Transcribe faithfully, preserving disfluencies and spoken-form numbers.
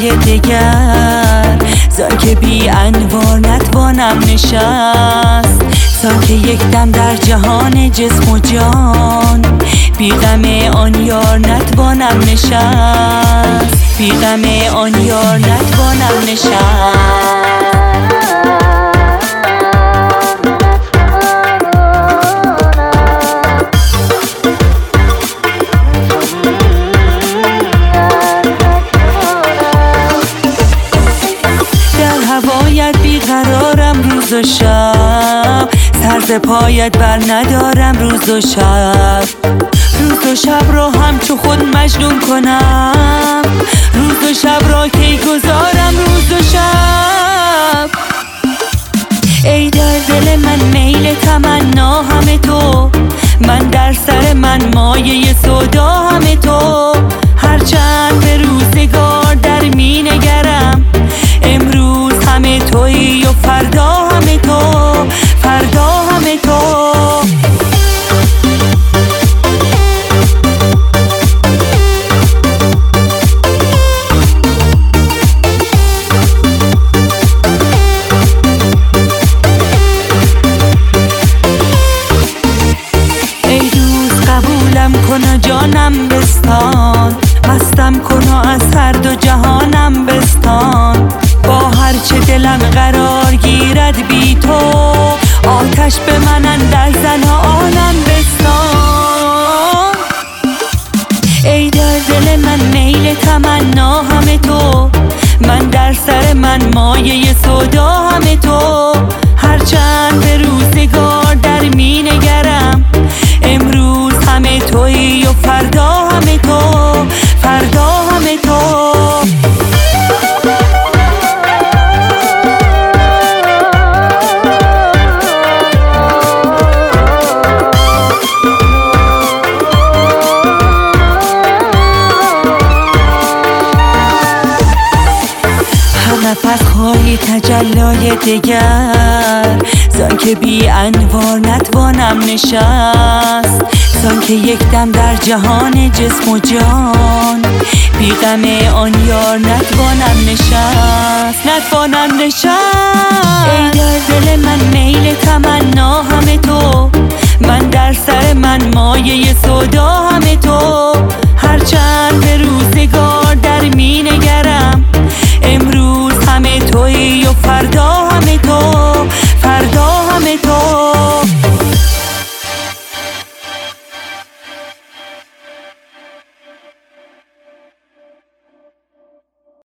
تجلای دگر، زان که بی انوار نتوانم نشست، زان که یک دم در جهان جسم و جان، بی غم آن یار نتوانم نشست، بی غم آن یار نتوانم نشست. بیقرارم روز و شب، سر ز پایت بر ندارم روز و شب، روز و شب را همچو خود مجنون کنم، روز و شب را کی گذارم روز و شب. ای در دل من میل تمنا همه تو، من در سر من مایه سودا همه تو، هرچند به روزگار در می نگرم، امروز همه تویی و فردا همه تو، فردا همه تو. ای دوست قبولم کن و جانم بستان، مستم کن و از هر دو جهانم بستان، با هر چه دلم قرار گیرد بی تو، آتش به من اندر زن و آنم بستان. ای در دل من میل تمنا همه تو، من در سر من مایه سودا همه تو، هرچند به روزگار در می نگرم، امروز همه تویی و فردا همه تو، فردا همه تو. نفس خواهی تجلای دگر، زان که بی انوار نتوانم نشست، زان که یک دم در جهان جسم و جان، بی غم آن یار نتوانم نشست، نتوانم